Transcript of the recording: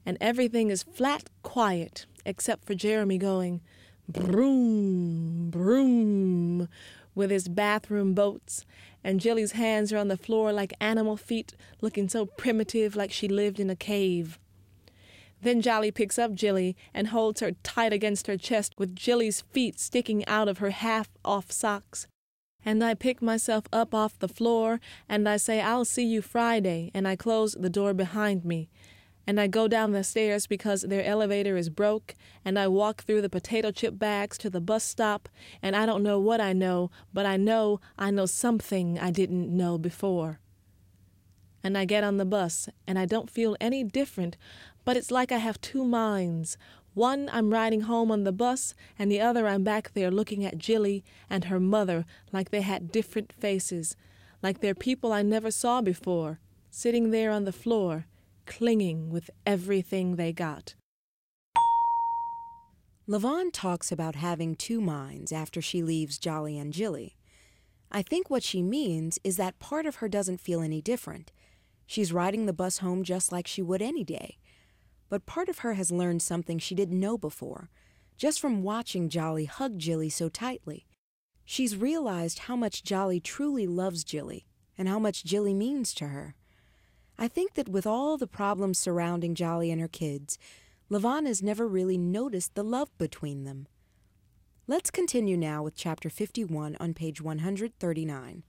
and everything is flat quiet except for Jeremy going broom, broom with his bathroom boats, and Jilly's hands are on the floor like animal feet, looking so primitive like she lived in a cave. Then Jolly picks up Jilly and holds her tight against her chest with Jilly's feet sticking out of her half-off socks. And I pick myself up off the floor, and I say, "I'll see you Friday," and I close the door behind me. And I go down the stairs because their elevator is broke, and I walk through the potato chip bags to the bus stop, and I don't know what I know, but I know something I didn't know before. And I get on the bus, and I don't feel any different, but it's like I have two minds. One, I'm riding home on the bus, and the other I'm back there looking at Jilly and her mother like they had different faces, like they're people I never saw before, sitting there on the floor, clinging with everything they got. Lavon talks about having two minds after she leaves Jolly and Jilly. I think what she means is that part of her doesn't feel any different. She's riding the bus home just like she would any day. But part of her has learned something she didn't know before, just from watching Jolly hug Jilly so tightly. She's realized how much Jolly truly loves Jilly and how much Jilly means to her. I think that with all the problems surrounding Jolly and her kids, Lavon has never really noticed the love between them. Let's continue now with Chapter 51 on page 139.